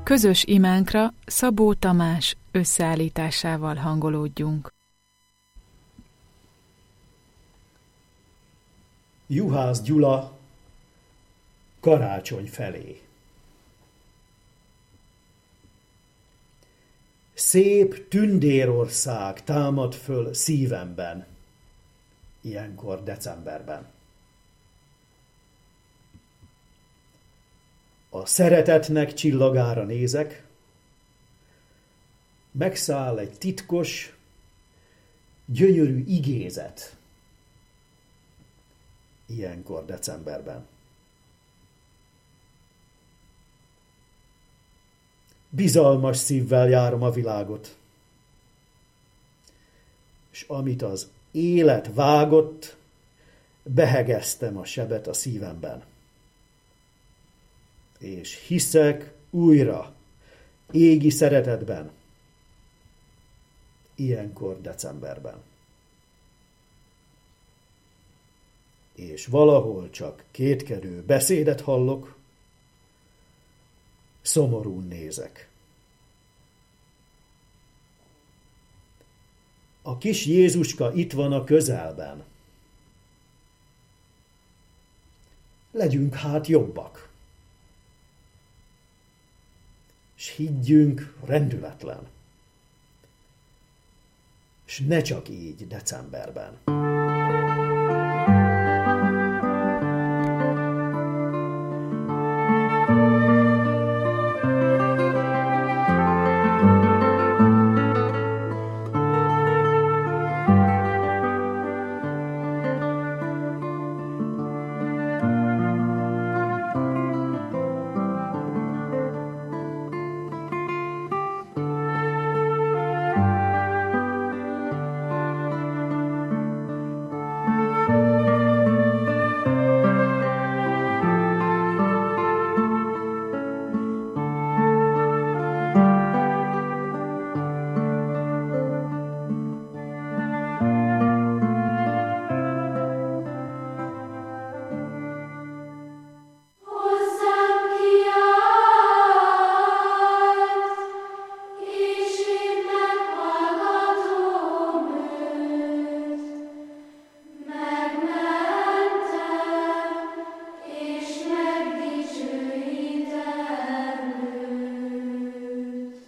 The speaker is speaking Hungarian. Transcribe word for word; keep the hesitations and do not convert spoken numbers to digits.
Közös imánkra Szabó Tamás összeállításával hangolódjunk. Juhász Gyula, karácsony felé. Szép tündérország támad föl szívemben, ilyenkor decemberben. A szeretetnek csillagára nézek, megszáll egy titkos, gyönyörű igézet, ilyenkor decemberben. Bizalmas szívvel járom a világot, és amit az élet vágott, behegeztem a sebet a szívemben. És hiszek újra égi szeretetben, ilyenkor decemberben. És valahol csak kétkedő beszédet hallok, szomorún nézek. A kis Jézuska itt van a közelben. Legyünk hát jobbak. S higgyünk rendületlen. S ne csak így decemberben.